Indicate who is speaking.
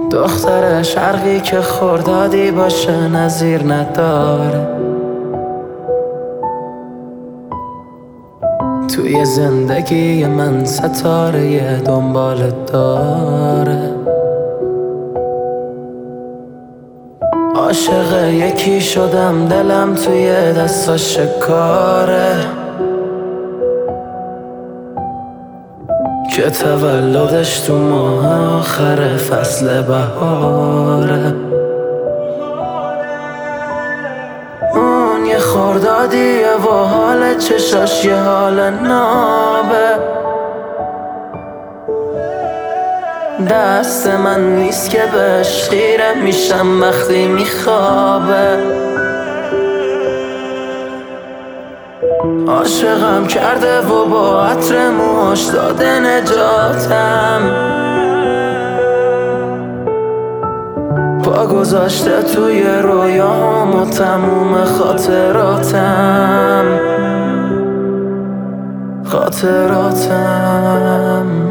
Speaker 1: دختر شرقی که خردادی باشه نظیر نداره. توی زندگی من ستاره دنبال داره. عاشق یکی شدم دلم توی دستاش شکاره، که تولدش تو ماه آخر فصل بهاره. اون یه خردادیه و حال چشاش یه حال نابه. دست من نیست که بهش خیره میشم وقتی میخوابه. عاشقم کرده و با عطر موهاش داده نجاتم. پا گذاشته توی رویام و تموم خاطراتم.